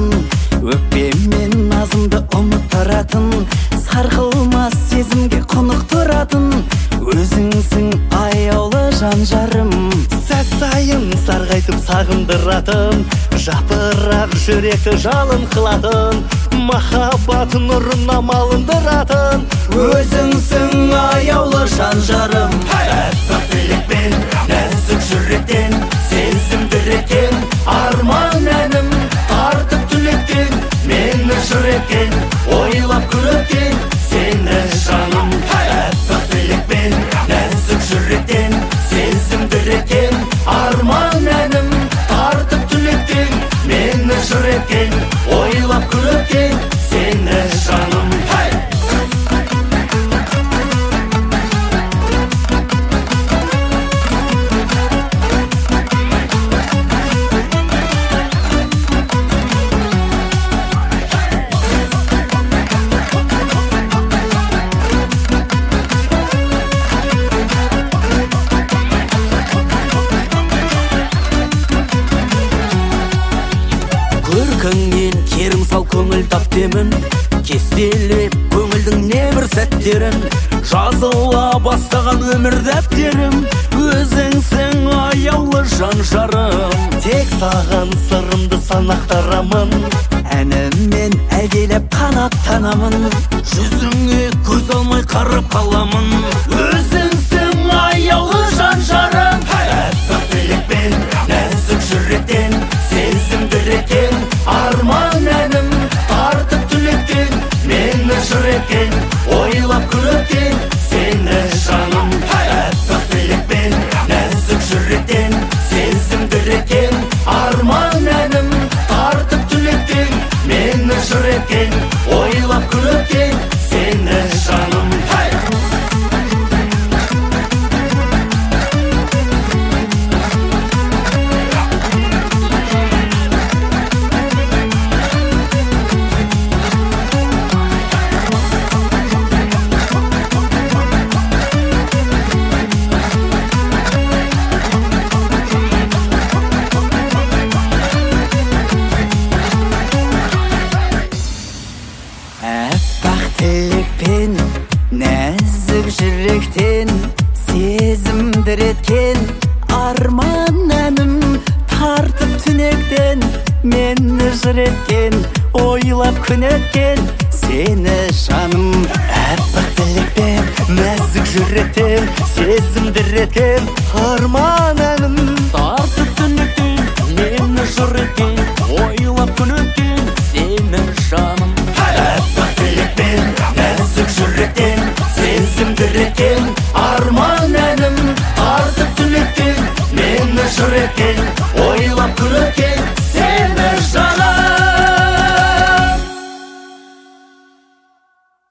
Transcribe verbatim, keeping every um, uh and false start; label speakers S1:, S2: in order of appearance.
S1: өкпеммен назымды ұмыттыратын, сарқылмас сезімге құнықтыратын, өзіңсің аяулы жан жарым. Сәт сайын сарғайтып сағындыратын, жапырақ жүректі жалын қылатын, махаббат нұрына малындыратын, өзіңсің аяулы жан жарым. Әппақ тілекпен, нәзік жүректен, сезімдіретін арман әнім, тартып түлектен, мені жыр еткен, ойлап күректен, сені жаным. Әппақ тілекпен, нәзік жүректен, сезімдіретін арман әнім, тартып түлектен, мені жыр еткен, ойлап күректен, сені жаным. Көркіңнен керім сал көңіл тап демін, кестелеп көңілдің небір сәттерін, жазыла бастаған өмір дәптерім, өзіңсің аяулы жан жарым. Тек саған сырымды санақтарамын, әніммен әгелеп қанаттанамын, жүзіңе көз алмай қарап қаламын, өзіңсің аяулы жан жарым. Әппақ тілекпен, нәзік жүректен, сезімдіретін арман әнім, тартып түлектен, мені жыр еткен, ойлап күректен, сені жаным. Әппақ тілекпен, нәзік жүректен, сезімдіретін арман әнім, тартып түлектен, мені жыр еткен, ойлап күректен, сені жаным. Әппақ тілекпен, нәзік жүректен, сезімдіретін арман әнім, тартып түнектен, мені жыр еткен, ойлап күн еткен, сені жаным. Әппақ тілекпен, нәзік жүректен, сезімдіретін арман әнім, тартып түнектен, мені жыр еткен, ойлап күн еткен, сені жаным. Әппақ тілекпен, нәзік жүректен, сезімдіретін